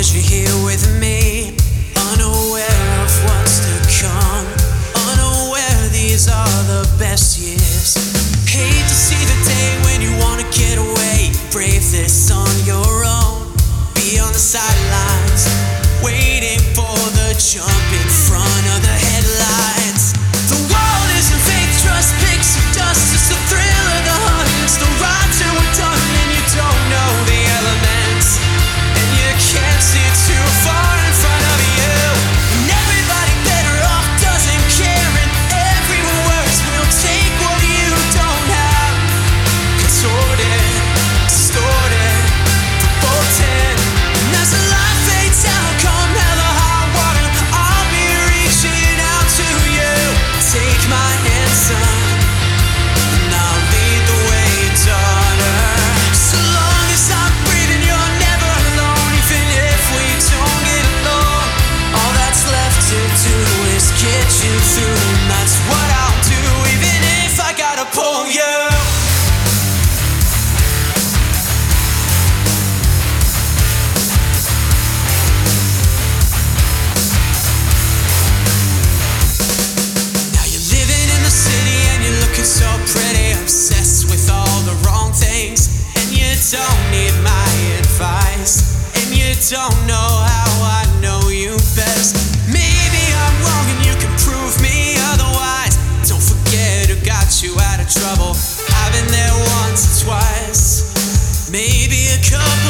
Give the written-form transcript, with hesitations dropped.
as you're here with me, unaware of what's to come, unaware these are the best years. Hate to see the day when you wanna get away, brave this on your own, be on the sidelines, waiting for the jump in front of the headlights. The world isn't fake, trust picks of dust, it's the thrill of the hunt, it's the ride till we're done, and you don't know the elements, and you can't see too far in front of you, and everybody better off doesn't care, and everyone works will take what you don't have, contorted, distorted, verboten, and as the light fades out, come hell or high water, I'll be reaching out to you. Take my hand, son, and I'll lead the way, daughter. So long as I'm breathing, you're never alone. Even if we don't get along, all that's left to do is get you through, and that's what I'll do, even if I gotta pull you. So pretty, obsessed with all the wrong things, and you don't need my advice, and you don't know how I know you best. Maybe I'm wrong and you can prove me otherwise. Don't forget who got you out of trouble. I've been there once or twice, maybe a couple